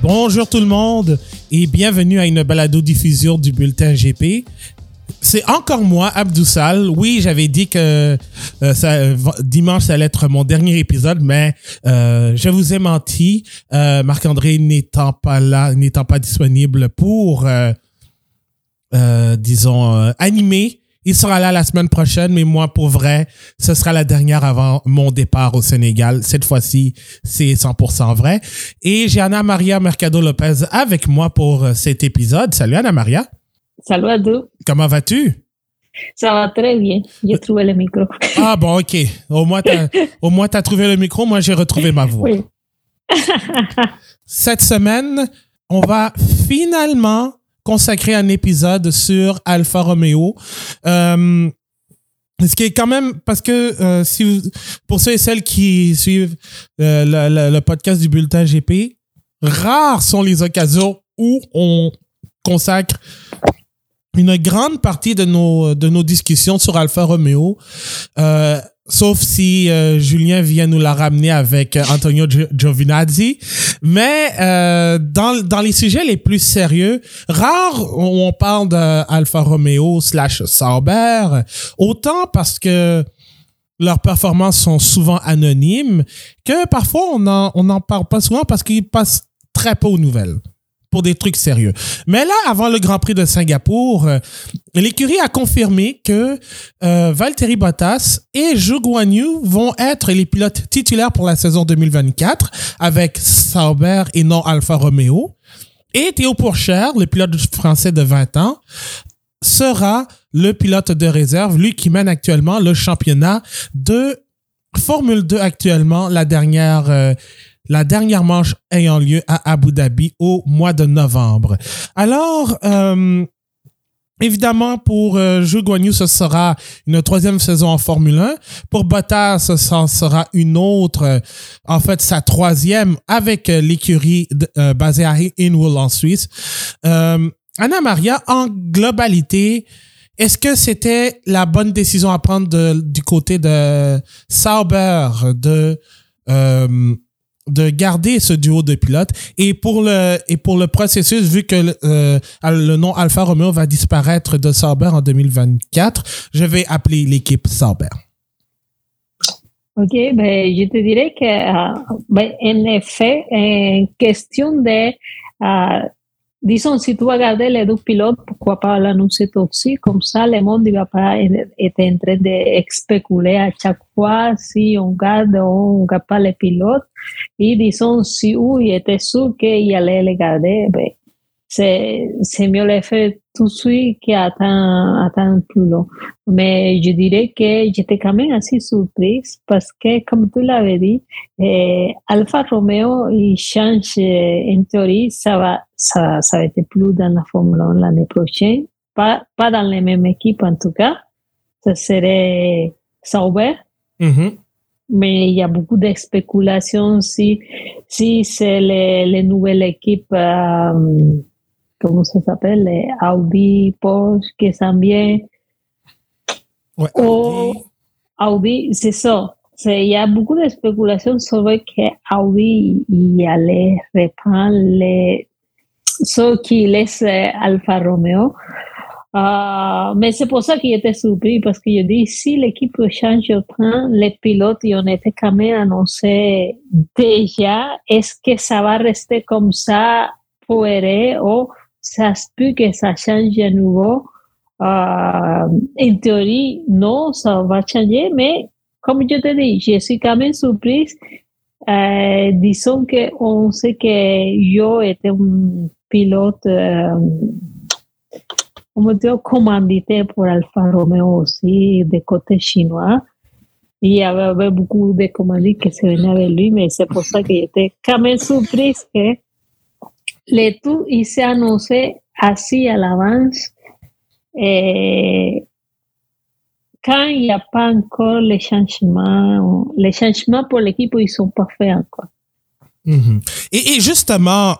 Bonjour tout le monde et bienvenue à une balado-diffusion du Bulletin GP. C'est encore moi, Abdou Sall. Oui, j'avais dit que dimanche, ça allait être mon dernier épisode, mais je vous ai menti. Marc-André n'étant pas là, n'étant pas disponible pour, animer. Il sera là la semaine prochaine, mais moi, pour vrai, ce sera la dernière avant mon départ au Sénégal. Cette fois-ci, c'est 100% vrai. Et j'ai Ana Maria Mercado Lopez avec moi pour cet épisode. Salut Ana Maria. Salut Abdou. Comment vas-tu? Ça va très bien. J'ai trouvé le micro. Ah bon, OK. Au moins, t'as trouvé le micro. Moi, j'ai retrouvé ma voix. Oui. Cette semaine, on va finalement consacrer un épisode sur Alfa Romeo. Ce qui est quand même, parce que pour ceux et celles qui suivent le podcast du Bulletin GP, rares sont les occasions où on consacre une grande partie de nos discussions sur Alfa Romeo, sauf si Julien vient nous la ramener avec Antonio Giovinazzi. Mais dans les sujets les plus sérieux, rares où on parle d'Alfa Romeo / Sauber, autant parce que leurs performances sont souvent anonymes, que parfois on n'en parle pas souvent parce qu'ils passent très peu aux nouvelles pour des trucs sérieux. Mais là, avant le Grand Prix de Singapour, l'écurie a confirmé que Valtteri Bottas et Zhou Guanyu vont être les pilotes titulaires pour la saison 2024 avec Sauber et non Alfa Romeo. Et Théo Pourchaire, le pilote français de 20 ans, sera le pilote de réserve, lui qui mène actuellement le championnat de Formule 2 actuellement, la dernière manche ayant lieu à Abu Dhabi au mois de novembre. Alors, évidemment, pour Zhou Guanyu, ce sera une 3e saison en Formule 1. Pour Bottas, ce sera une autre, en fait, sa 3e avec l'écurie basée à Hinwil en Suisse. Ana Maria, en globalité, est-ce que c'était la bonne décision à prendre du côté de Sauber de garder ce duo de pilotes et pour le processus, vu que le nom Alfa Romeo va disparaître de Sauber en 2024, je vais appeler l'équipe Sauber. Ok, je te dirais que en effet, en question de disons, si tu vas garder les deux pilotes, pourquoi pas l'annoncer aussi? Comme ça, le monde ne va pas être en train de spéculer à chaque fois si on garde ou on ne garde pas les pilotes. Et disons, si il était sûr qu'il allait les garder, c'est mieux le faire tout de suite qu'attendre plus long. Mais je dirais que j'étais quand même assez surprise parce que, comme tu l'avais dit, Alfa Romeo, il change, en théorie, ça va être plus dans la Formule 1 l'année prochaine. Pas dans les mêmes équipes, en tout cas. Ça serait Sauber. Mm-hmm. Mais il y a beaucoup de spéculations si c'est les nouvelles équipes, comment ça s'appelle, les Audi, Porsche, qui s'en vient. Ouais, Audi, c'est ça. Il y a beaucoup de spéculations sur que Audi y allait reprendre ceux qui laissent Alfa Romeo. Mais c'est pour ça qu'il était surpris, parce que je dis, si l'équipe change autant, les pilotes, ils ont été quand même annoncés déjà. Est-ce que ça va rester comme ça pour ou ça se peut que ça change à nouveau? En théorie, non, ça va changer, mais comme je te dis, je suis quand même surprise. Disons qu'on sait que yo était un pilote commandité pour Alfa Romeo aussi, des côtés chinois. Il y avait beaucoup de commandites qui se venaient avec lui, mais c'est pour ça qu'il était quand même surprise que le tout, il s'est annoncé assis à l'avance. Et quand il n'y a pas encore les changements pour l'équipe, ils ne sont pas faits encore. Mm-hmm. Et justement,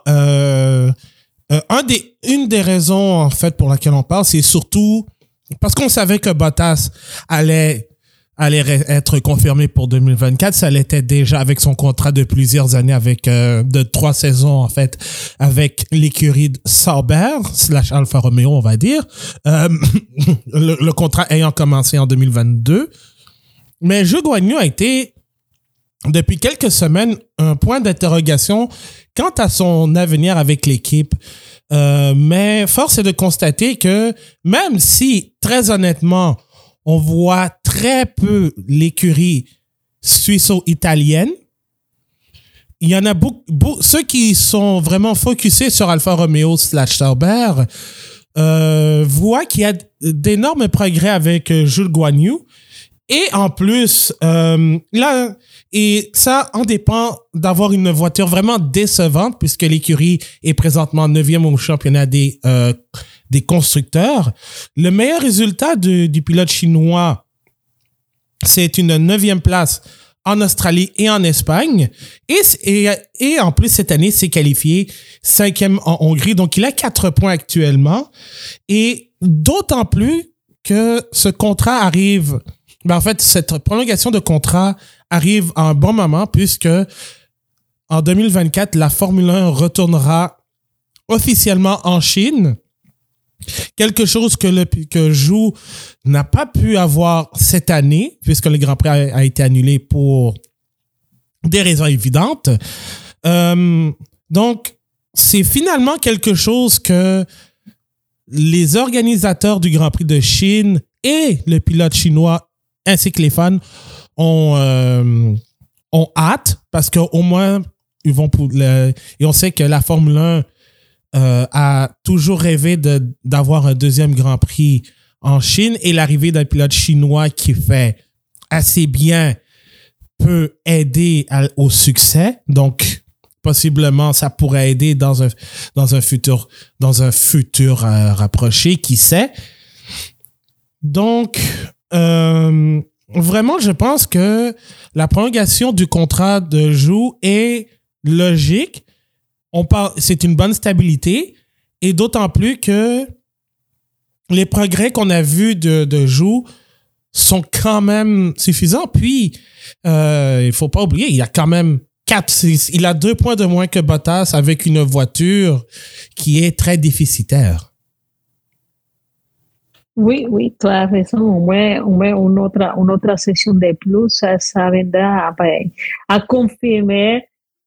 une des raisons, en fait, pour laquelle on parle, c'est surtout parce qu'on savait que Bottas allait allait être confirmé pour 2024. Ça l'était déjà avec son contrat de plusieurs années de 3 saisons, en fait, avec l'écurie Sauber / Alfa Romeo, on va dire. Le contrat ayant commencé en 2022. Mais Zhou Guanyu a été, depuis quelques semaines, un point d'interrogation quant à son avenir avec l'équipe. Mais force est de constater que même si, très honnêtement, on voit très peu l'écurie suisse-italienne, il y en a beaucoup, ceux qui sont vraiment focusés sur Alfa Romeo / Sauber voient qu'il y a d'énormes progrès avec Zhou Guanyu. Et en plus, là, et ça en dépend d'avoir une voiture vraiment décevante puisque l'écurie est présentement 9e au championnat des constructeurs. Le meilleur résultat du pilote chinois, c'est une 9e place en Australie et en Espagne. Et en plus, cette année, s'est qualifié 5e en Hongrie. Donc, il a 4 points actuellement. Et d'autant plus que ce contrat arrive... en fait, cette prolongation de contrat arrive à un bon moment puisque en 2024, la Formule 1 retournera officiellement en Chine. Quelque chose que Zhou n'a pas pu avoir cette année puisque le Grand Prix a été annulé pour des raisons évidentes. Donc, c'est finalement quelque chose que les organisateurs du Grand Prix de Chine et le pilote chinois ainsi que les fans ont hâte parce qu'au moins, ils vont et on sait que la Formule 1 a toujours rêvé d'avoir un deuxième Grand Prix en Chine et l'arrivée d'un pilote chinois qui fait assez bien peut aider au succès. Donc, possiblement, ça pourrait aider dans un futur rapproché, qui sait. Donc, vraiment, je pense que la prolongation du contrat de Zhou est logique. C'est une bonne stabilité et d'autant plus que les progrès qu'on a vus de Zhou sont quand même suffisants. Puis, il faut pas oublier, il y a quand même il a 2 points de moins que Bottas avec une voiture qui est très déficitaire. Oui, tu as raison. Au moins une autre session de plus, ça viendra à confirmer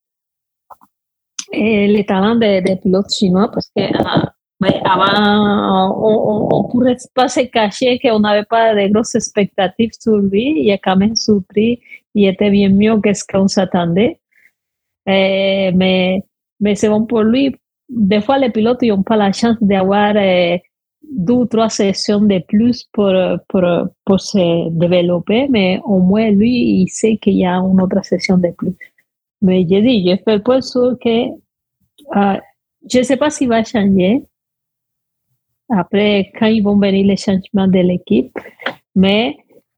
les talents des pilotes chinois parce que avant, on ne pourrait pas se cacher qu'on n'avait pas de grosses expectatives sur lui. Il a quand même surpris. Il était bien mieux que ce qu'on s'attendait. Mais c'est bon pour lui. Des fois, les pilotes n'ont pas la chance d'avoir 2 ou 3 sessions de plus pour se développer, mais au moins, lui, il sait qu'il y a une autre session de plus. Mais je fais pas sûr que je ne sais pas s'il va changer après quand ils vont venir les changements de l'équipe, mais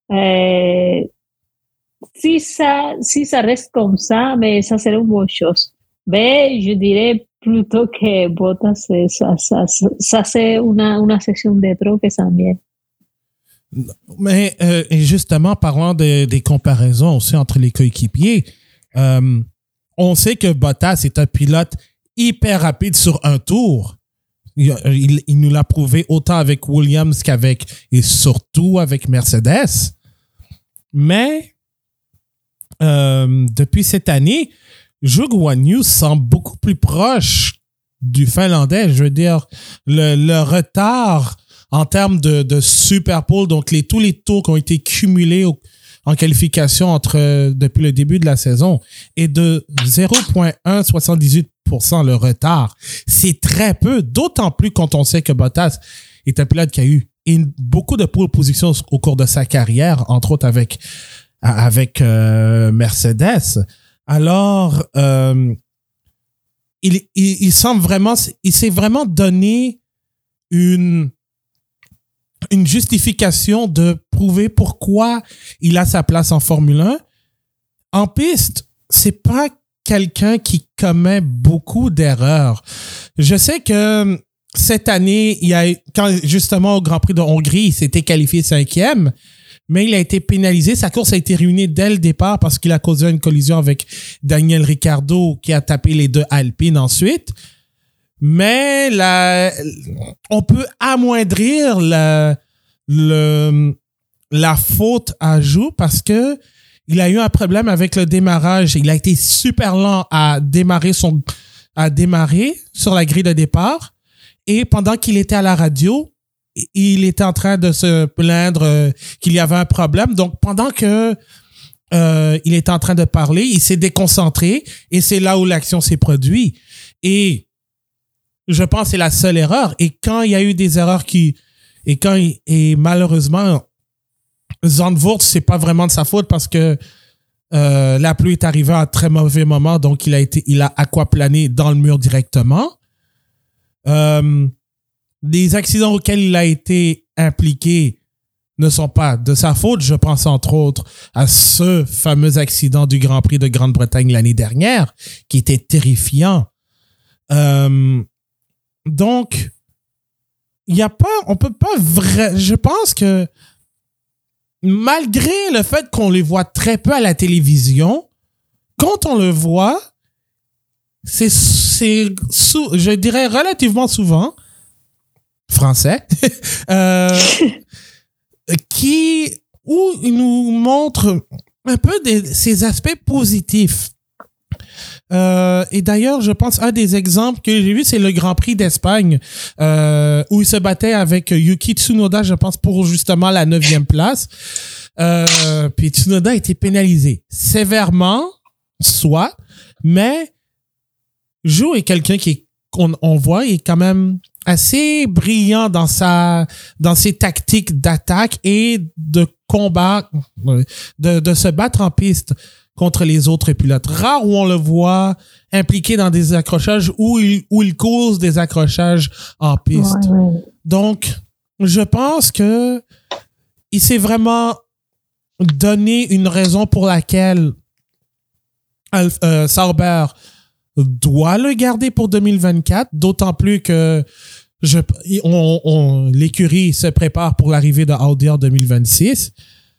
si ça reste comme ça, mais ça serait une bonne chose. Mais je dirais plutôt que Bottas, ça c'est une session de trop que ça vient. Mais justement, parlant des comparaisons aussi entre les coéquipiers, on sait que Bottas est un pilote hyper rapide sur un tour. Il nous l'a prouvé autant avec Williams et surtout avec Mercedes. Mais depuis cette année, Zhou Guanyu semble beaucoup plus proche du Finlandais. Je veux dire, le retard en termes de Super Pole, donc tous les tours qui ont été cumulés en qualification depuis le début de la saison est de 0,178% le retard. C'est très peu, d'autant plus quand on sait que Bottas est un pilote qui a eu beaucoup de pole positions au cours de sa carrière, entre autres avec Mercedes. Alors, il semble vraiment, il s'est vraiment donné une justification de prouver pourquoi il a sa place en Formule 1. En piste, c'est pas quelqu'un qui commet beaucoup d'erreurs. Je sais que cette année, quand justement au Grand Prix de Hongrie, il s'était qualifié 5e, mais il a été pénalisé. Sa course a été ruinée dès le départ parce qu'il a causé une collision avec Daniel Ricciardo qui a tapé les deux Alpine ensuite. Mais on peut amoindrir la faute à Zhou parce que il a eu un problème avec le démarrage. Il a été super lent à démarrer sur la grille de départ. Et pendant qu'il était à la radio, il était en train de se plaindre qu'il y avait un problème. Donc, pendant que il était en train de parler, il s'est déconcentré et c'est là où l'action s'est produite. Et je pense que c'est la seule erreur. Et quand il y a eu des erreurs et malheureusement, Zandvoort, c'est pas vraiment de sa faute parce que la pluie est arrivée à un très mauvais moment, donc il a aquaplané dans le mur directement. Les accidents auxquels il a été impliqué ne sont pas de sa faute. Je pense entre autres à ce fameux accident du Grand Prix de Grande-Bretagne l'année dernière, qui était terrifiant. Donc, on peut pas je pense que malgré le fait qu'on les voit très peu à la télévision, quand on le voit, je dirais relativement souvent, français, où il nous montre un peu ses aspects positifs. Et d'ailleurs, je pense un des exemples que j'ai vu, c'est le Grand Prix d'Espagne, où il se battait avec Yuki Tsunoda, je pense, pour justement la 9e place. Puis Tsunoda a été pénalisé sévèrement, soit, mais Zhou est quelqu'un qu'on voit, est quand même assez brillant dans ses tactiques d'attaque et de combat, de se battre en piste contre les autres pilotes. Rare où on le voit impliqué dans des accrochages où il cause des accrochages en piste. Ouais. Donc, je pense que il s'est vraiment donné une raison pour laquelle Sauber doit le garder pour 2024, d'autant plus que l'écurie se prépare pour l'arrivée de Audi en 2026.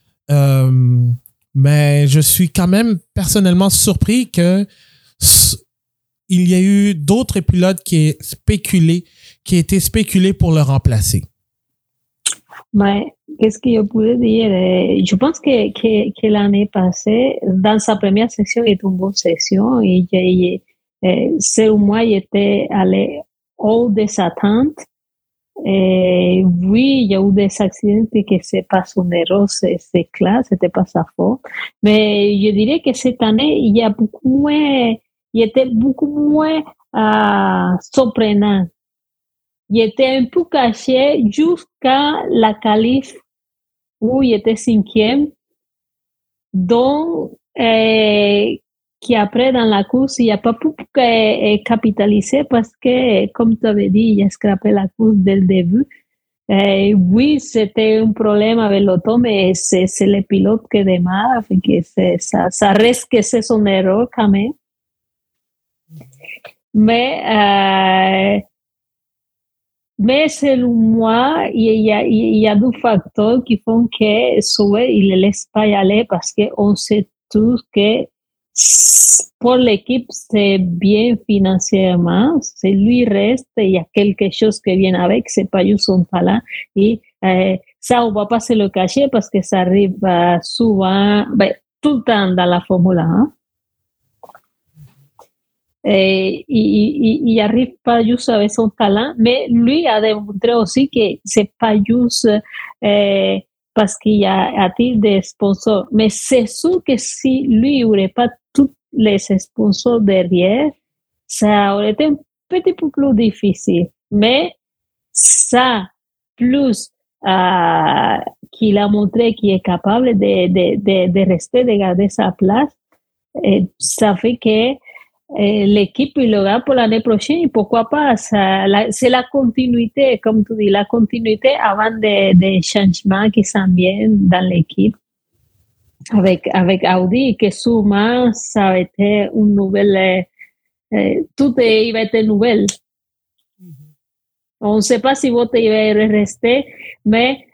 Mais je suis quand même personnellement surpris que il y a eu d'autres pilotes qui étaient spéculés pour le remplacer. Mais qu'est-ce que je pourrais dire? Je pense que l'année passée, dans sa première section, était une bonne section et selon moi, il était allé haut des attentes. Et oui, il y a eu des accidents que c'est pas son erreur, c'est clair, c'était pas sa faute. Mais je dirais que cette année, il était beaucoup moins surprenant. Il était un peu caché jusqu'à la qualif où il était 5e. Donc, qui après dans la course, il n'y a pas pu capitaliser parce que, comme tu avais dit, il a scrapé la course dès le début. Oui, c'était un problème avec l'auto, mais c'est le pilote qui démarre, que ça reste que c'est son erreur quand même. Mais selon moi, il y a deux facteurs qui font que Sauber, il ne laisse pas y aller parce qu'on sait tous que pour l'équipe, c'est bien financièrement. C'est lui reste, il y a quelque chose qui vient avec, c'est pas juste son talent. Et ça, on va pas se le cacher parce que ça arrive souvent, tout le temps dans la Formule 1. Et il arrive pas juste avec son talent, mais lui a démontré aussi que c'est pas juste parce qu'il y a des sponsors. Mais c'est sûr que si lui aurait pas tous les sponsors derrière, ça aurait été un petit peu plus difficile. Mais ça, plus qu'il a montré qu'il est capable de rester, de garder sa place, ça fait que l'équipe il le garde pour l'année prochaine. Pourquoi pas? C'est la continuité, comme tu dis, la continuité avant des changements qui s'en viennent dans l'équipe avec Audi, que souvent ça a été une nouvelle, tout il va être nouvelle. On ne sait pas si votre il va rester, mais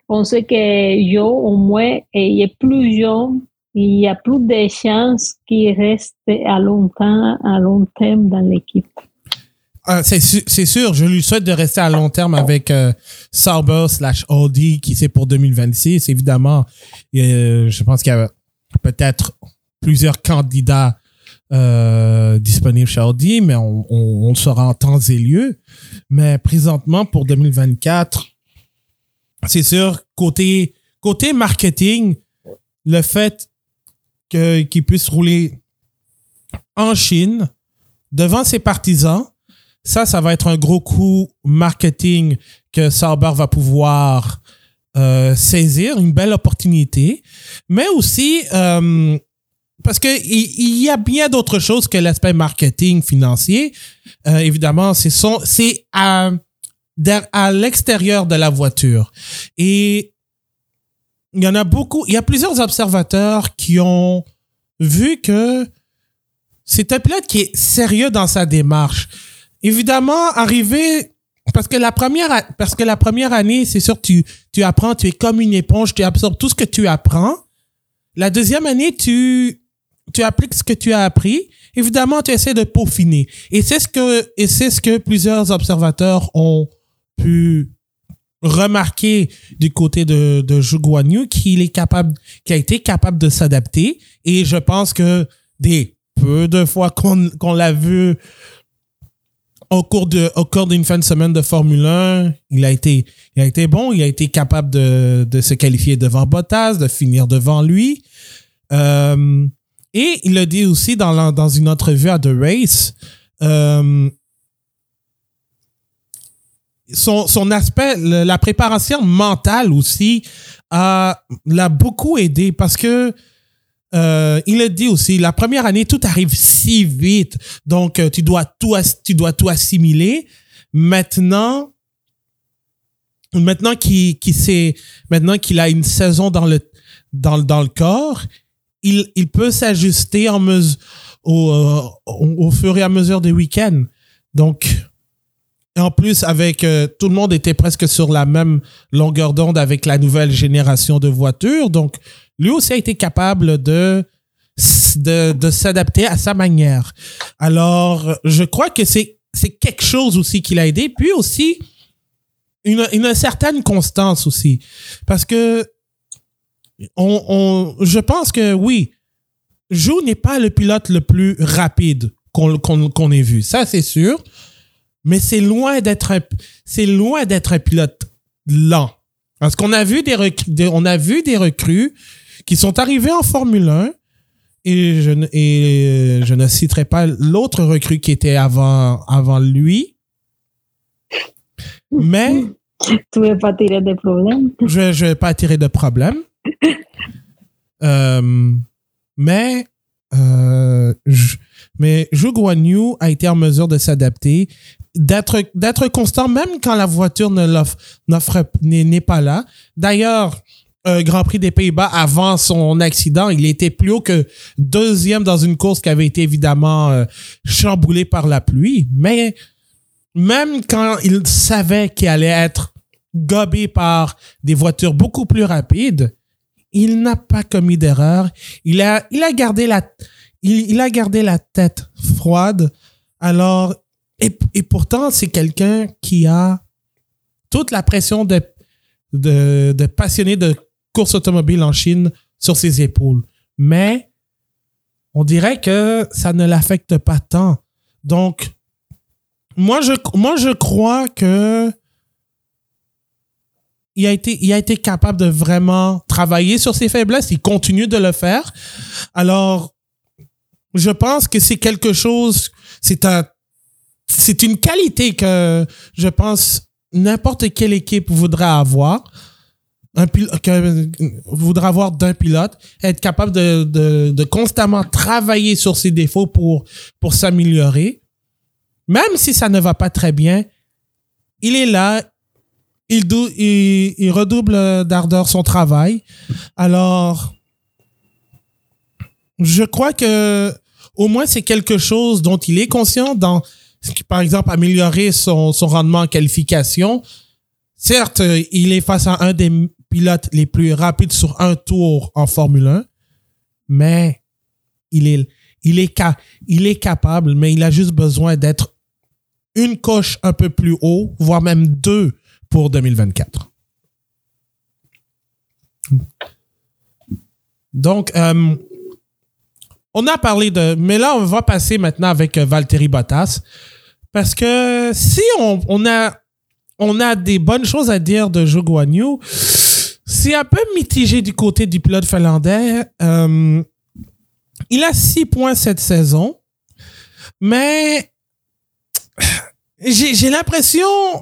pense que Joe, au moins, il est plus jeune, il y a plus de chances qu'il reste à long terme dans l'équipe. C'est sûr, je lui souhaite de rester à long terme avec Sauber/Audi qui c'est pour 2026. Évidemment, je pense qu'il y a peut-être plusieurs candidats disponibles chez Audi, mais on le saura en temps et lieu. Mais présentement, pour 2024, c'est sûr, côté marketing, le fait qu'il puisse rouler en Chine devant ses partisans, ça va être un gros coup marketing que Sauber va pouvoir saisir, une belle opportunité, mais aussi parce que il y a bien d'autres choses que l'aspect marketing financier. Évidemment, c'est à l'extérieur de la voiture. Et il y a plusieurs observateurs qui ont vu que c'est un pilote qui est sérieux dans sa démarche. Évidemment, parce que la première année, c'est sûr, tu apprends, tu es comme une éponge, tu absorbes tout ce que tu apprends. La deuxième année, tu appliques ce que tu as appris. Évidemment, tu essaies de peaufiner. Et c'est ce que plusieurs observateurs ont pu remarquer du côté de Zhou Guanyu, qui a été capable de s'adapter. Et je pense que des peu de fois qu'on l'a vu au cours d'une fin de semaine de Formule 1, il a été bon, il a été capable de se qualifier devant Bottas, de finir devant lui. Et il le dit aussi dans une entrevue à The Race, son aspect, la préparation mentale aussi, l'a beaucoup aidé parce que il le dit aussi, la première année, tout arrive si vite. Donc, tu dois tout assimiler. Maintenant qu'il a une saison dans le corps, il peut s'ajuster au fur et à mesure des week-ends. Donc, en plus, avec tout le monde était presque sur la même longueur d'onde avec la nouvelle génération de voitures. Donc, lui aussi a été capable de s'adapter à sa manière. Alors, je crois que c'est quelque chose aussi qui l'a aidé. Puis aussi, une certaine constance aussi. Parce que je pense que oui, Zhou n'est pas le pilote le plus rapide qu'on ait vu. Ça, c'est sûr. Mais c'est loin d'être un pilote lent. Parce qu'on a vu des recrues qui sont arrivés en Formule 1 et je ne citerai pas l'autre recrue qui était avant lui. Mais tu ne veux pas tirer de problème. Je vais pas tirer de problème. Mais Zhou Guanyu a été en mesure de s'adapter, d'être constant même quand la voiture n'est pas là. D'ailleurs, Grand Prix des Pays-Bas, avant son accident, il était plus haut que deuxième dans une course qui avait été évidemment chamboulée par la pluie. Mais même quand il savait qu'il allait être gobé par des voitures beaucoup plus rapides, il n'a pas commis d'erreur. Il a gardé la tête froide. Alors, et pourtant, c'est quelqu'un qui a toute la pression de passionné de course automobile en Chine sur ses épaules. Mais on dirait que ça ne l'affecte pas tant. Donc, moi, je crois que il a été capable de vraiment travailler sur ses faiblesses. Il continue de le faire. Alors, je pense que c'est quelque chose, c'est une qualité que je pense n'importe quelle équipe voudra avoir. Voudra avoir d'un pilote, être capable de constamment travailler sur ses défauts pour s'améliorer. Même si ça ne va pas très bien, il est là, il redouble d'ardeur son travail. Alors, je crois que au moins c'est quelque chose dont il est conscient dans, par exemple, améliorer son rendement en qualification. Certes, il est face à un des pilotes les plus rapides sur un tour en Formule 1, mais il est capable, mais il a juste besoin d'être une coche un peu plus haut, voire même 2 pour 2024. Donc, on a parlé mais là, on va passer maintenant avec Valtteri Bottas, parce que si on a des bonnes choses à dire de Zhou Guanyu, c'est un peu mitigé du côté du pilote finlandais. Il a 6 points cette saison, mais j'ai l'impression,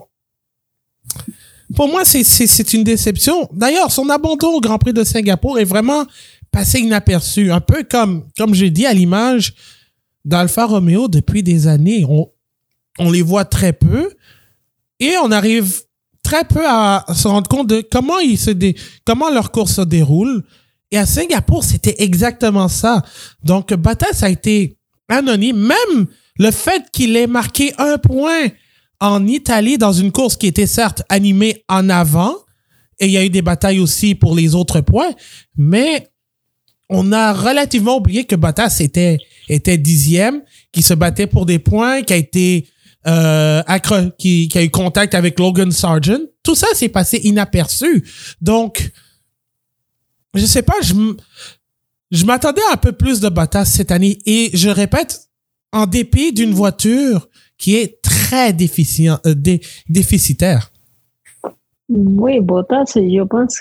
pour moi, c'est une déception. D'ailleurs, son abandon au Grand Prix de Singapour est vraiment passé inaperçu. Un peu comme j'ai dit, à l'image d'Alfa Romeo depuis des années. On les voit très peu et on arrive très peu à se rendre compte de comment leur course se déroule. Et à Singapour, c'était exactement ça. Donc, Bottas a été anonyme. Même le fait qu'il ait marqué 1 point en Italie dans une course qui était certes animée en avant, et il y a eu des batailles aussi pour les autres points, mais on a relativement oublié que Bottas était 10e, qui se battait pour des points, qui a été qui a eu contact avec Logan Sargent. Tout ça s'est passé inaperçu. Donc, je sais pas, je m'attendais à un peu plus de Bottas cette année. Et je répète, en dépit d'une voiture qui est très déficitaire. Oui, Bottas, je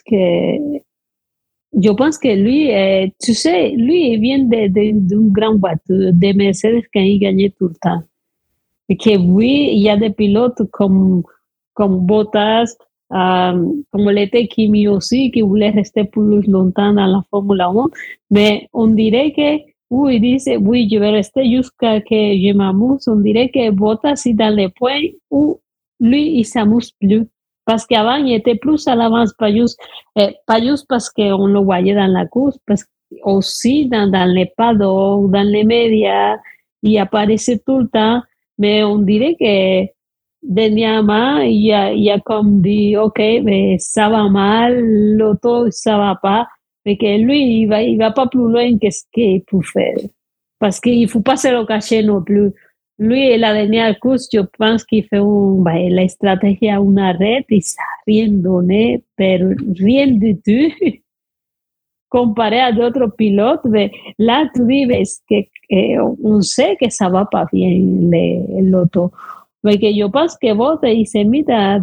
pense que lui, tu sais, lui, il vient d'une grande voiture, de Mercedes qui gagnait tout le temps. Et que oui, il y a des pilotes comme Bottas, comme l'était Kimi aussi, qui voulait rester plus longtemps dans la Formule 1. Mais on dirait que, oui, il dit, oui, je vais rester jusqu'à que je m'amuse. On dirait que Bottas est dans les points où lui, il s'amuse plus. Parce qu'avant, il était plus à l'avance, pas juste parce qu'on le voyait dans la course, parce qu'aussi dans les paddocks, dans les médias, il apparaissait tout le temps. Mais on dirait que dernièrement, il a comme dit, OK, mais ça va mal, l'auto, ça va pas. Mais que lui, il va pas plus loin que ce qu'il peut faire. Parce qu'il faut pas se le cacher non plus. Lui, la dernière course, je pense qu'il fait la stratégie à une arrêt et ça n'a rien donné, pero rien du tout. Comparé à d'autres pilotes, mais là, tu dis on sait que ça va pas bien, l'auto. Mais que je pense que Bottas, il s'est mis dans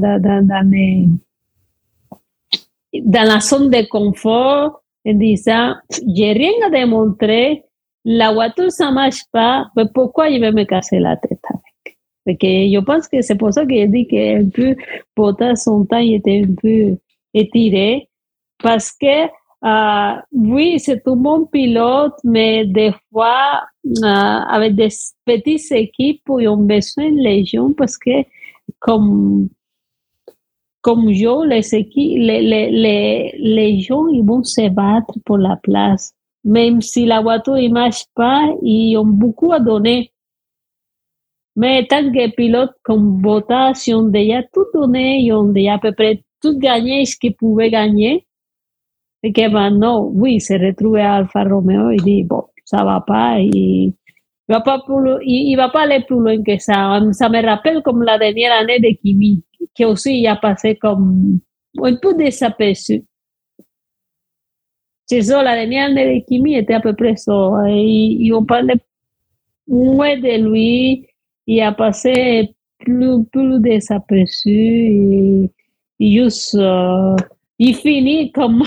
la zone de confort en disant, j'ai rien à démontrer, la voiture, ça marche pas, mais pourquoi je vais me casser la tête avec? Parce que je pense que c'est pour ça que je dis que un peu, Bottas, son temps, il était un peu étiré, parce que oui, c'est un bon pilote, mais des fois, avec des petites équipes, ils ont besoin de les gens parce que, comme les équipes, les gens, ils vont se battre pour la place. Même si la voiture ne marche pas, ils ont beaucoup à donner. Mais tant que pilotes comme Bottas, ils ont déjà tout donné, ils ont déjà à peu près tout gagné ce qu'ils pouvaient gagner. Et que maintenant, oui, se retrouve à Alfa Romeo et dit, bon, ça va pas, il va pas aller plus loin que ça. Ça me rappelle comme la dernière année de Kimi, qui aussi il a passé comme un peu désaperçu. C'est ça, la dernière année de Kimi était à peu près ça. Ils ont parlé moins de lui, il a passé plus désaperçu et juste, il finit comme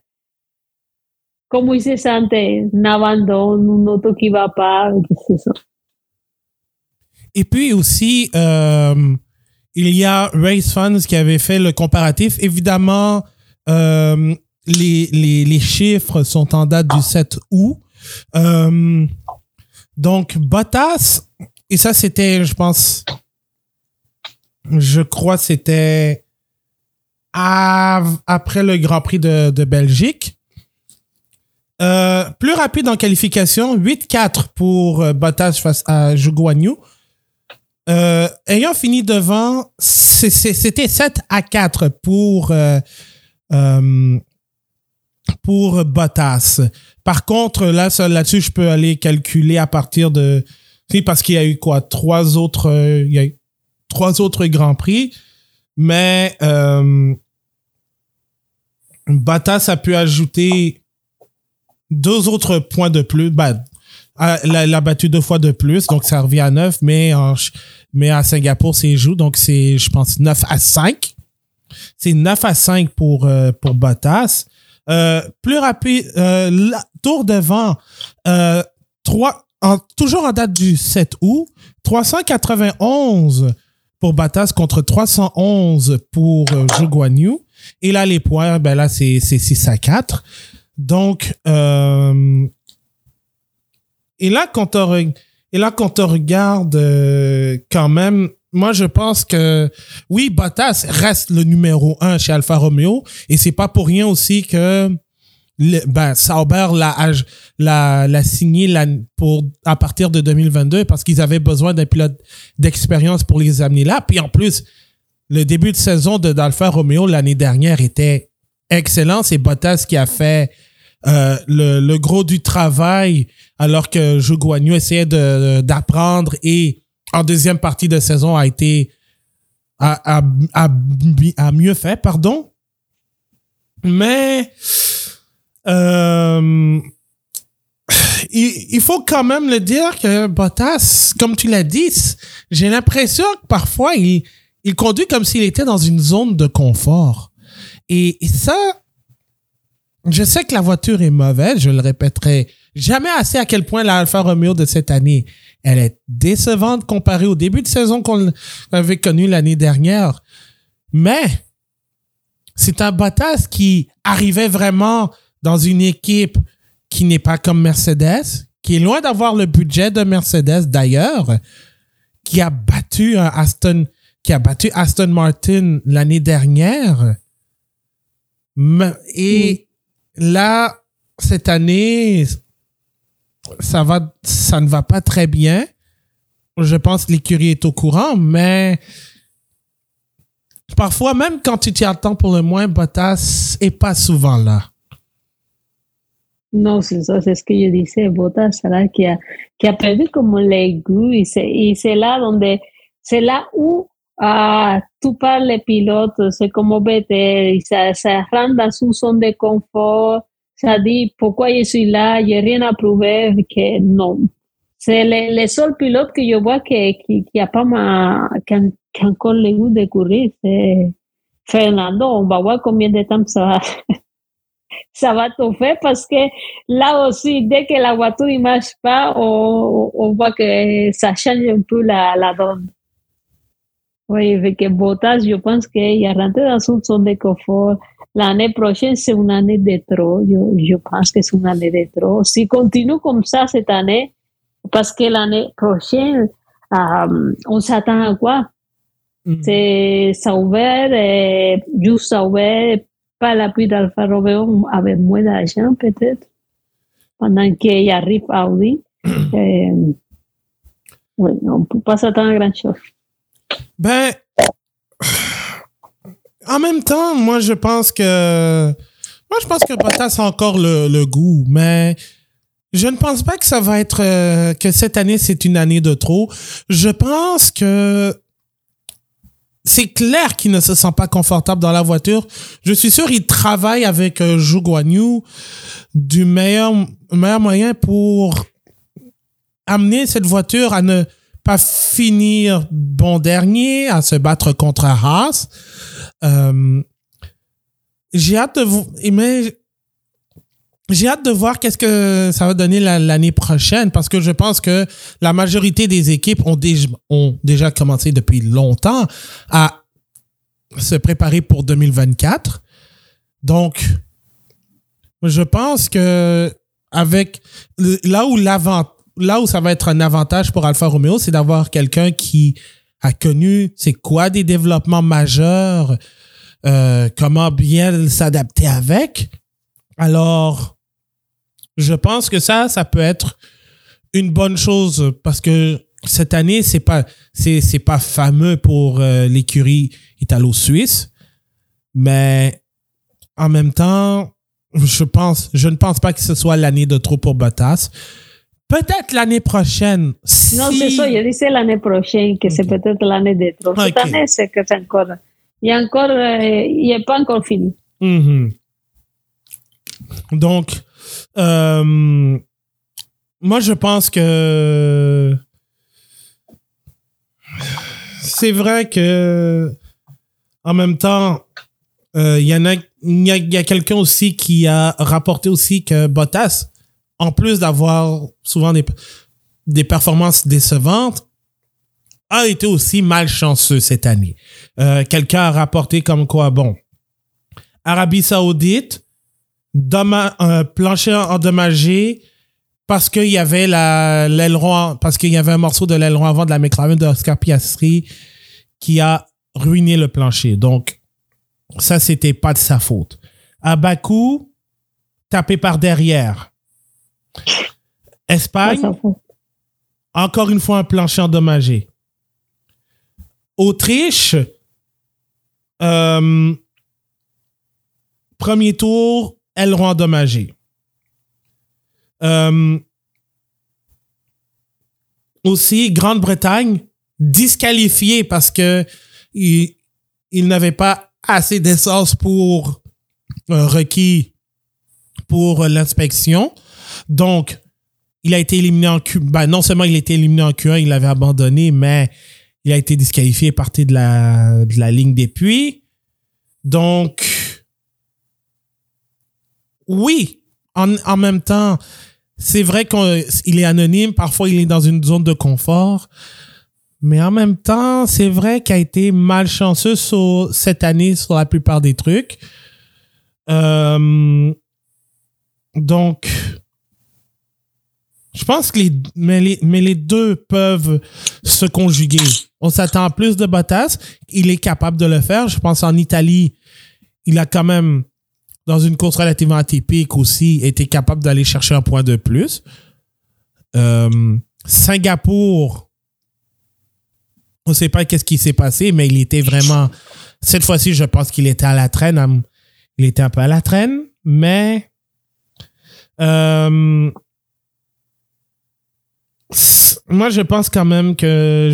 il se sentait, un abandon, une auto qui va pas, c'est ça. Et puis aussi, il y a Race Funds qui avait fait le comparatif. Évidemment, les chiffres sont en date du 7 août. Donc, Bottas, et ça c'était, je crois c'était après le Grand Prix de Belgique. Plus rapide en qualification, 8-4 pour Bottas face à Zhou Guanyu. Ayant fini devant, c'était 7-4 pour pour Bottas. Par contre, là-dessus, je peux aller calculer à partir de... Parce qu'il y a eu quoi? Trois autres Grands Prix. Mais Bottas a pu ajouter 2 autres points de plus. Elle a battu 2 fois de plus, donc ça revient à 9. Mais à Singapour, c'est joue, donc c'est, je pense, 9-5. C'est 9-5 pour Bottas. Plus rapide, tour devant, toujours en date du 7 août, 391 pour Bottas contre 311 pour Zhou Guanyu. Et là, les points, là, c'est 6-4. Donc, et là, quand on regarde quand même, moi, je pense que oui, Bottas reste le numéro 1 chez Alfa Romeo, et c'est pas pour rien aussi que Sauber l'a signé à partir de 2022 parce qu'ils avaient besoin d'un pilote d'expérience pour les amener là. Puis en plus, le début de saison d'Alfa Romeo l'année dernière était excellent. C'est Bottas qui a fait le gros du travail alors que Zhou Guanyu essayait d'apprendre et en deuxième partie de saison a mieux fait, pardon. Mais il faut quand même le dire que Bottas, comme tu l'as dit, j'ai l'impression que parfois il conduit comme s'il était dans une zone de confort. Et ça, je sais que la voiture est mauvaise, je le répéterai jamais assez à quel point la Alfa Romeo de cette année, elle est décevante comparée au début de saison qu'on avait connu l'année dernière. Mais c'est un Bottas qui arrivait vraiment dans une équipe qui n'est pas comme Mercedes, qui est loin d'avoir le budget de Mercedes d'ailleurs, qui a battu Aston Martin l'année dernière. Et là, cette année, ça ne va pas très bien. Je pense que l'écurie est au courant, mais parfois, même quand tu t'y attends pour le moins, Bottas est pas souvent là. No, c'est ça, c'est ce que je disais. Bottas, là, qui a perdu comme les goûts, et c'est là où tout parles les pilotes, c'est comme Vettel, ça rentre dans une zone de confort, ça dit pourquoi je suis là, j'ai rien à prouver, que non. C'est le seul pilote que je vois qui a pas qui a encore le goût de courir, c'est Fernando. On va voir combien de temps ça va tout faire parce que là aussi, dès que la voiture ne marche pas, on voit que ça change un peu la donne. Oui, avec Bottas, je pense qu'il a rentré dans une zone de confort. L'année prochaine, c'est une année de trop. Je pense que c'est une année de trop. Si continue comme ça cette année, parce que l'année prochaine, on s'attend à quoi? C'est Sauber, juste Sauber, pas l'appui d'Alfa Romeo avec moins d'argent peut-être, pendant qu'il arrive Audi. Oui, on ne peut pas s'attendre à grand chose. En même temps, moi je pense que Bottas a encore le goût, mais je ne pense pas que ça va être que cette année c'est une année de trop. Je pense que c'est clair qu'il ne se sent pas confortable dans la voiture. Je suis sûr qu'il travaille avec Zhou Guanyu du meilleur moyen pour amener cette voiture à ne pas finir bon dernier, à se battre contre Haas. J'ai hâte de voir qu'est-ce que ça va donner l'année prochaine, parce que je pense que la majorité des équipes ont déjà commencé depuis longtemps à se préparer pour 2024. Donc, je pense que là où ça va être un avantage pour Alfa Romeo, c'est d'avoir quelqu'un qui a connu c'est quoi des développements majeurs, comment bien s'adapter avec. Alors, je pense que ça peut être une bonne chose parce que cette année, c'est pas fameux pour l'écurie italo-suisse, mais en même temps, je ne pense pas que ce soit l'année de trop pour Bottas. Peut-être l'année prochaine. Non, c'est ça. Je disais l'année prochaine que c'est peut-être l'année de trop. Cette année, c'est que c'est encore. Il n'est pas encore fini. Mm-hmm. Donc, moi, je pense que c'est vrai que en même temps, il y a quelqu'un aussi qui a rapporté aussi que Bottas, en plus d'avoir souvent des performances décevantes, a été aussi malchanceux cette année. Quelqu'un a rapporté comme quoi, bon, Arabie Saoudite, plancher endommagé parce qu'il y avait l'aileron, parce qu'il y avait un morceau de l'aileron avant de la McLaren de Oscar Piastri qui a ruiné le plancher. Donc, ça, c'était pas de sa faute. À Bakou, tapé par derrière. Espagne, encore une fois, un plancher endommagé. Autriche, premier tour, aileron endommagé. Aussi, Grande-Bretagne, disqualifié parce que il n'avait pas assez d'essence pour requis pour l'inspection. Donc, il a été éliminé en Q1. Ben, non seulement il a été éliminé en Q1, il l'avait abandonné, mais il a été disqualifié parti de la ligne des puits. Donc, oui, en même temps, c'est vrai qu'il est anonyme. Parfois, il est dans une zone de confort. Mais en même temps, c'est vrai qu'il a été malchanceux cette année sur la plupart des trucs. Donc, je pense que les deux peuvent se conjuguer. On s'attend à plus de Bottas. Il est capable de le faire. Je pense en Italie, il a quand même, dans une course relativement atypique aussi, été capable d'aller chercher un point de plus. Singapour, on ne sait pas qu'est-ce qui s'est passé, mais il était vraiment... Cette fois-ci, je pense qu'il était à la traîne. Il était un peu à la traîne, mais... moi, je pense quand même que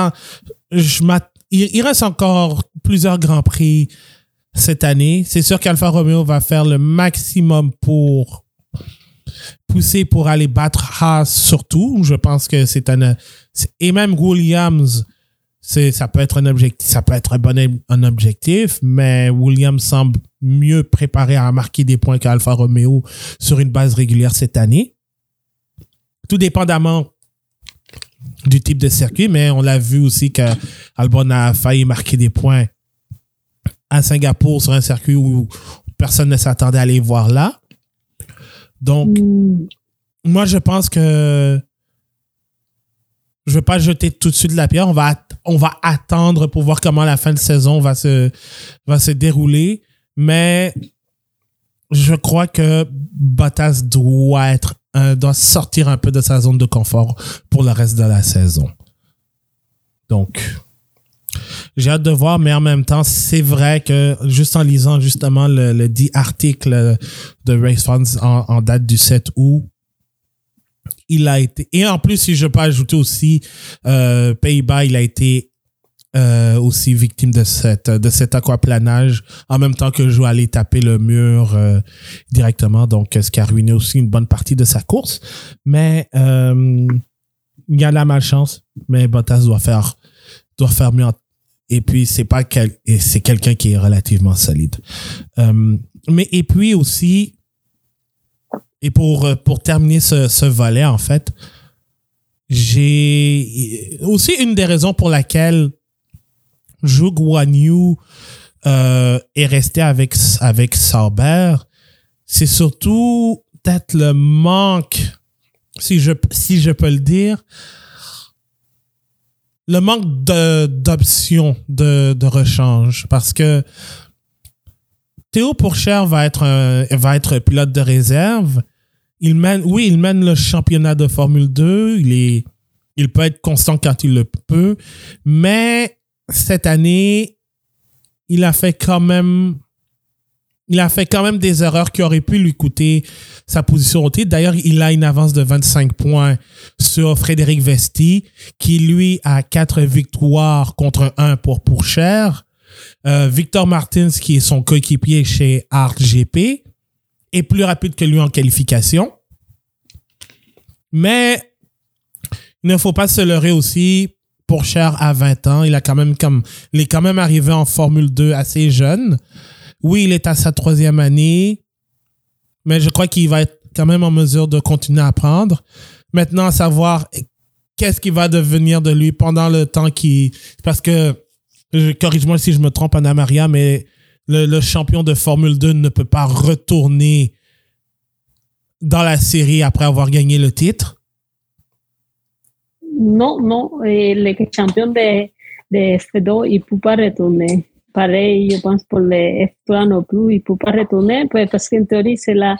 il reste encore plusieurs Grands Prix cette année. C'est sûr qu'Alfa Romeo va faire le maximum pour pousser pour aller battre Haas surtout. Je pense que et même Williams, ça peut être un objectif, ça peut être un objectif, mais Williams semble mieux préparé à marquer des points qu'Alfa Romeo sur une base régulière cette année. Tout dépendamment du type de circuit, mais on l'a vu aussi qu'Albon a failli marquer des points à Singapour sur un circuit où personne ne s'attendait à aller voir là. Donc, moi, je pense que je ne vais pas jeter tout de suite la pierre. On va attendre pour voir comment la fin de saison va se dérouler. Mais je crois que Bottas doit sortir un peu de sa zone de confort pour le reste de la saison. Donc, j'ai hâte de voir, mais en même temps, c'est vrai que juste en lisant justement le dit article de Race Funds en date du 7 août, il a été... Et en plus, si je peux ajouter aussi, Pays-Bas, il a été aussi victime de cet aquaplanage en même temps que je dois aller taper le mur directement. Donc, ce qui a ruiné aussi une bonne partie de sa course. Mais il y a de la malchance, mais Bottas doit faire mieux. Et puis, c'est quelqu'un qui est relativement solide. Et puis aussi, et pour terminer ce volet, en fait, j'ai aussi une des raisons pour laquelle Zhou Guanyu est resté avec Sauber, c'est surtout peut-être le manque, si je peux le dire, le manque d'options de rechange, parce que Théo Pourchaire va être pilote de réserve. Il mène le championnat de Formule 2. Il peut être constant quand il le peut, mais cette année, il a fait quand même il a fait quand même des erreurs qui auraient pu lui coûter sa position au titre. D'ailleurs, il a une avance de 25 points sur Frédéric Vesti, qui, lui, a 4 victoires contre 1 pour Pourchère. Victor Martins, qui est son coéquipier chez ArtGP, est plus rapide que lui en qualification. Mais il ne faut pas se leurrer aussi. Pourchère a 20 ans. Il est quand même arrivé en Formule 2 assez jeune. Oui, il est à sa 3e année, mais je crois qu'il va être quand même en mesure de continuer à apprendre. Maintenant, à savoir qu'est-ce qui va devenir de lui pendant le temps parce que, corrige-moi si je me trompe, Anna Maria, mais le champion de Formule 2 ne peut pas retourner dans la série après avoir gagné le titre. Non, le champion de F2, il ne peut pas retourner. Pareil, je pense pour les F3 non plus, il ne peut pas retourner parce qu'en théorie, c'est la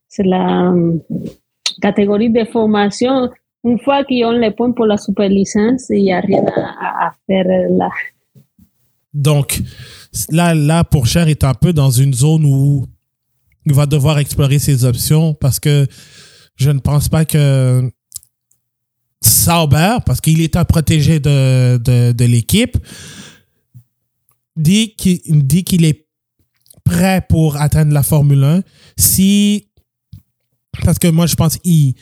catégorie de formation. Une fois qu'ils ont les points pour la super licence, il n'y a rien à faire là. Donc, là, Pourchère est un peu dans une zone où il va devoir explorer ses options parce que je ne pense pas que Sauber, parce qu'il est un protégé de l'équipe, dit qu'il est prêt pour atteindre la Formule 1 parce que moi je pense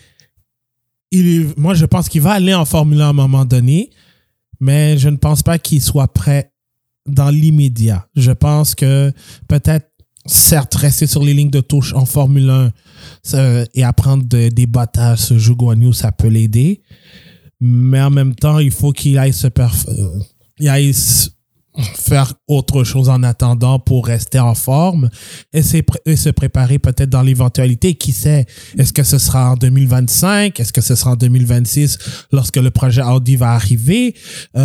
qu'il va aller en Formule 1 à un moment donné, mais je ne pense pas qu'il soit prêt dans l'immédiat. Je pense que peut-être certes rester sur les lignes de touche en Formule 1 et apprendre des bottages sur Zhou Guanyu, ça peut l'aider, mais en même temps il faut qu'il aille faire autre chose en attendant pour rester en forme et se préparer peut-être dans l'éventualité. Qui sait, est-ce que ce sera en 2025? Est-ce que ce sera en 2026 lorsque le projet Audi va arriver?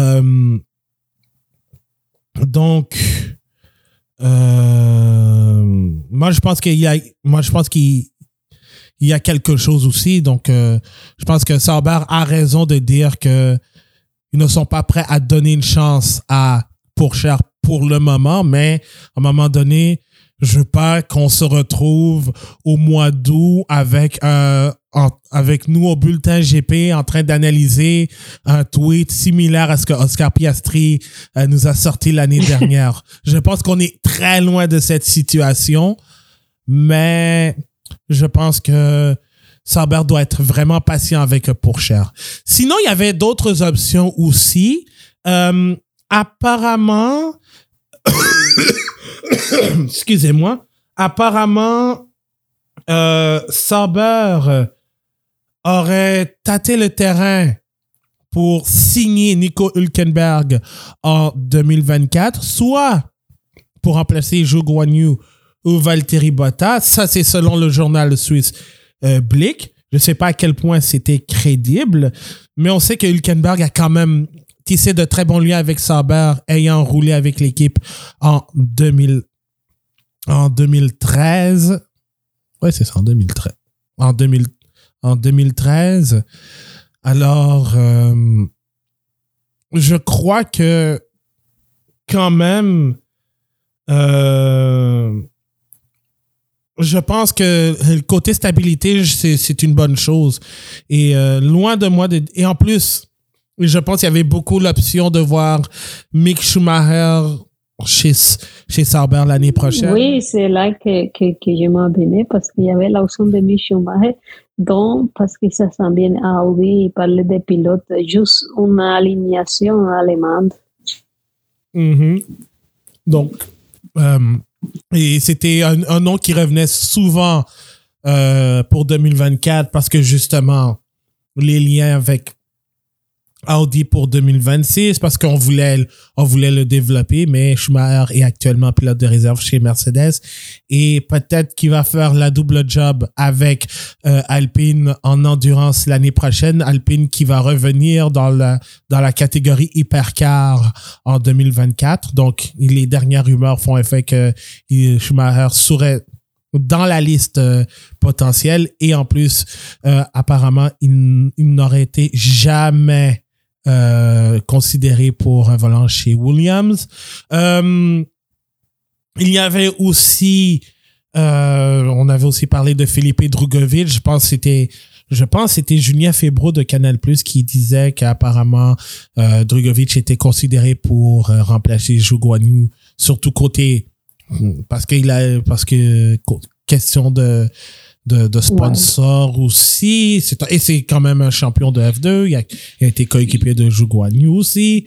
Donc, moi, je pense qu'il y a quelque chose aussi. Donc, je pense que Sauber a raison de dire que ils ne sont pas prêts à donner une chance à Pourchère pour le moment, mais à un moment donné, je veux pas qu'on se retrouve au mois d'août avec nous au bulletin GP en train d'analyser un tweet similaire à ce que Oscar Piastri nous a sorti l'année dernière. Je pense qu'on est très loin de cette situation, mais je pense que Sauber doit être vraiment patient avec Pourchère. Sinon, il y avait d'autres options aussi. Apparemment, excusez-moi, Sauber aurait tâté le terrain pour signer Nico Hülkenberg en 2024, soit pour remplacer Zhou Guanyu ou Valtteri Bottas. Ça, c'est selon le journal suisse Blick. Je ne sais pas à quel point c'était crédible, mais on sait que Hülkenberg a quand même tissé de très bons liens avec Sauber, ayant roulé avec l'équipe en 2013. Ouais, c'est ça, en 2013. En 2013. Alors, je crois que quand même, je pense que le côté stabilité, c'est une bonne chose. Et loin de moi, et en plus, je pense qu'il y avait beaucoup l'option de voir Mick Schumacher chez Sauber l'année prochaine. Oui, c'est là que je m'abonnais parce qu'il y avait l'option de Mick Schumacher, donc parce que ça sent bien à Audi, il parlait des pilotes, juste une alignation allemande. Mm-hmm. Donc, et c'était un nom qui revenait souvent pour 2024 parce que justement, les liens avec Audi pour 2026 parce qu'on voulait le développer, mais Schumacher est actuellement pilote de réserve chez Mercedes et peut-être qu'il va faire la double job avec Alpine en endurance l'année prochaine. Alpine qui va revenir dans la catégorie hypercar en 2024. Donc, les dernières rumeurs font effet que Schumacher serait dans la liste potentielle et en plus, apparemment, il n'aurait été jamais considéré pour un volant chez Williams. Il y avait aussi On avait aussi parlé de Filipe Drugovich. Je pense que c'était Julien Febvreau de Canal+ qui disait qu'apparemment Drugovich était considéré pour remplacer Zhu Guanyu, surtout côté parce que question de sponsor aussi. Et c'est quand même un champion de F2. Il a été coéquipier de Zhu Guanyu aussi.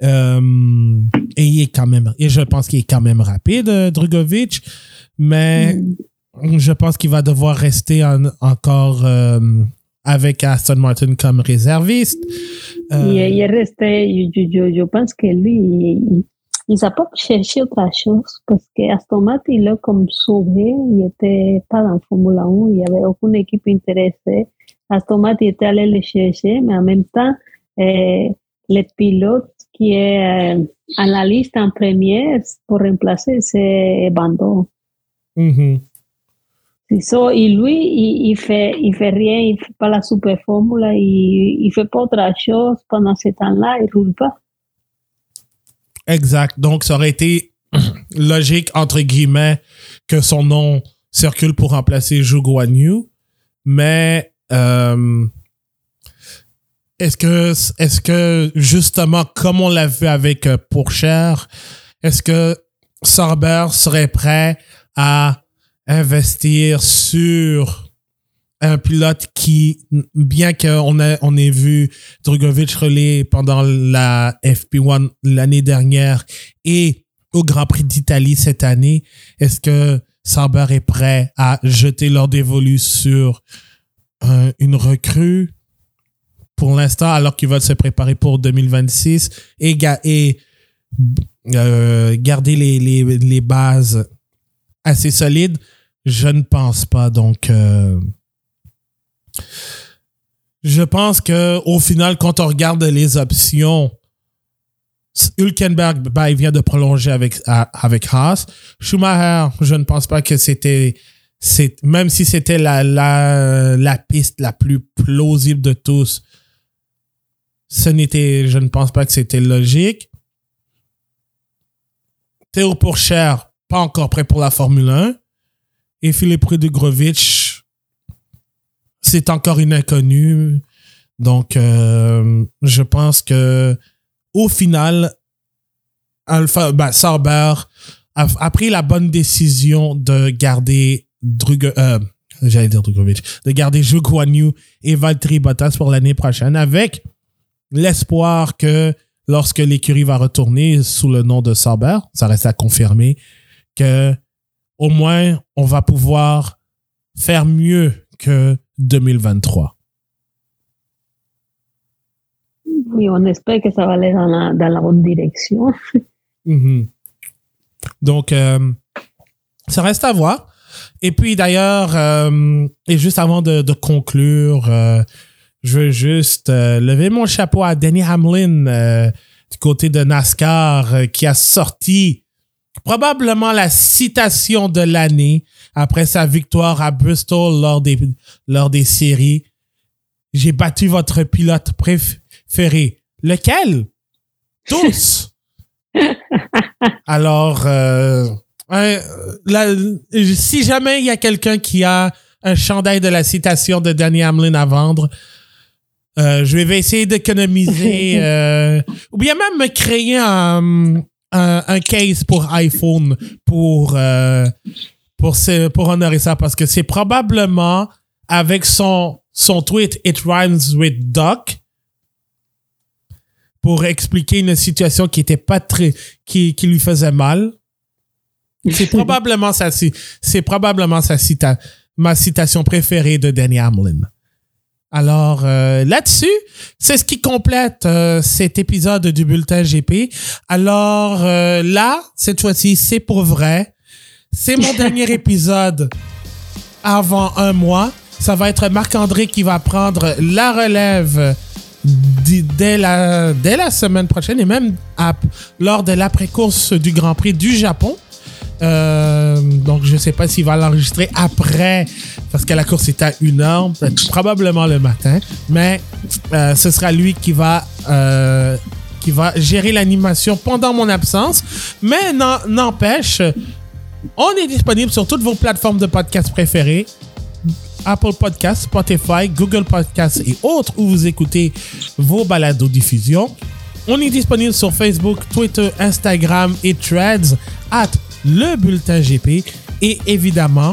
Et je pense qu'il est quand même rapide, Drugovich. Mais je pense qu'il va devoir rester encore avec Aston Martin comme réserviste. Il est resté, je pense que lui, il n'a pas cherché autre chose parce que Aston Martin l'a comme sauvé. Il n'était pas dans la Formule 1, il n'y avait aucune équipe intéressée. Aston Martin était allé le chercher, mais en même temps, le pilote qui est en la liste en première pour remplacer, c'est Bandon. Mm-hmm. Et lui, il fait rien, il fait pas la super formule, il fait pas autre chose pendant ce temps-là, il roule pas. Exact. Donc, ça aurait été logique, entre guillemets, que son nom circule pour remplacer Zhu Guanyu. Mais, est-ce que, justement, comme on l'a vu avec Pourchaire, est-ce que Sauber serait prêt à investir sur un pilote qui, bien qu'on ait vu Drugovich rouler pendant la FP1 l'année dernière et au Grand Prix d'Italie cette année, est-ce que Sauber est prêt à jeter leur dévolu sur une recrue pour l'instant, alors qu'ils veulent se préparer pour 2026 et garder les bases assez solides? Je ne pense pas. Donc, je pense que au final, quand on regarde les options, Hülkenberg, il vient de prolonger avec Haas. Schumacher, je ne pense pas que même si c'était la piste la plus plausible de tous, je ne pense pas que c'était logique. Théo Pourchaire, pas encore prêt pour la Formule 1. Et Filipe Drugovich, c'est encore une inconnue. Donc, je pense que au final, Sauber a pris la bonne décision de garder Drugovich, de garder Zhu Guanyu et Valtteri Bottas pour l'année prochaine, avec l'espoir que lorsque l'écurie va retourner sous le nom de Sauber, ça reste à confirmer, que au moins on va pouvoir faire mieux que 2023. Oui, on espère que ça va aller dans la bonne direction. Mm-hmm. Donc, ça reste à voir. Et puis d'ailleurs, et juste avant de conclure, je veux juste lever mon chapeau à Denny Hamlin du côté de NASCAR qui a sorti probablement la citation de l'année après sa victoire à Bristol lors des séries. J'ai battu votre pilote préféré. Lequel? Tous! Alors, si jamais il y a quelqu'un qui a un chandail de la citation de Denny Hamlin à vendre, je vais essayer d'économiser ou bien même me créer un case pour iPhone pour honorer ça, parce que c'est probablement avec son tweet It Rhymes with Duck pour expliquer une situation qui était pas qui lui faisait mal. C'est probablement ma citation préférée de Denny Hamlin. Alors, là-dessus, c'est ce qui complète cet épisode du Bulletin GP. Alors, là, cette fois-ci, c'est pour vrai. C'est mon dernier épisode avant un mois. Ça va être Marc-André qui va prendre la relève dès la semaine prochaine et même lors de l'après-course du Grand Prix du Japon. Donc, je ne sais pas s'il va l'enregistrer après, parce que la course est à 1h, probablement le matin. Mais ce sera lui qui va gérer l'animation pendant mon absence. Mais n'empêche, On est disponible sur toutes vos plateformes de podcast préférées. Apple Podcasts, Spotify, Google Podcasts et autres où vous écoutez vos balados-diffusions. On est disponible sur Facebook, Twitter, Instagram et Threads @LeBulletinGP. Et évidemment,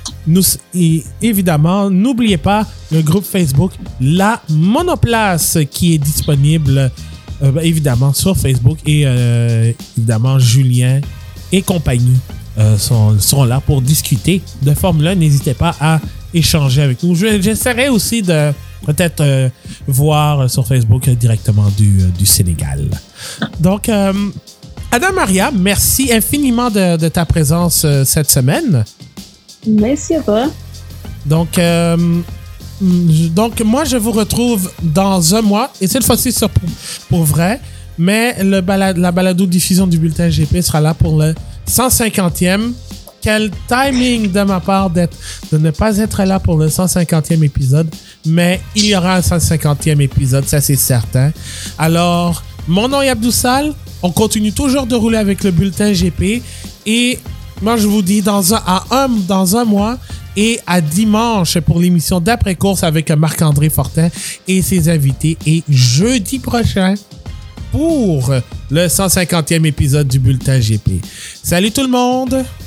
n'oubliez pas le groupe Facebook La Monoplace qui est disponible évidemment sur Facebook et évidemment Julien et compagnie sont là pour discuter de Formule 1. N'hésitez pas à échanger avec nous. J'essaierai aussi de peut-être voir sur Facebook directement du Sénégal. Donc, Anna Maria, merci infiniment de ta présence cette semaine. Merci à toi. Donc, moi, je vous retrouve dans un mois, et cette fois-ci pour vrai, mais la balado-diffusion du Bulletin GP sera là pour le 150e. Quel timing de ma part de ne pas être là pour le 150e épisode, mais il y aura un 150e épisode, ça c'est certain. Alors, mon nom est Abdou Sall, on continue toujours de rouler avec le Bulletin GP, et moi je vous dis dans un mois et à dimanche pour l'émission d'après-course avec Marc-André Fortin et ses invités, et jeudi prochain pour le 150e épisode du Bulletin GP. Salut tout le monde!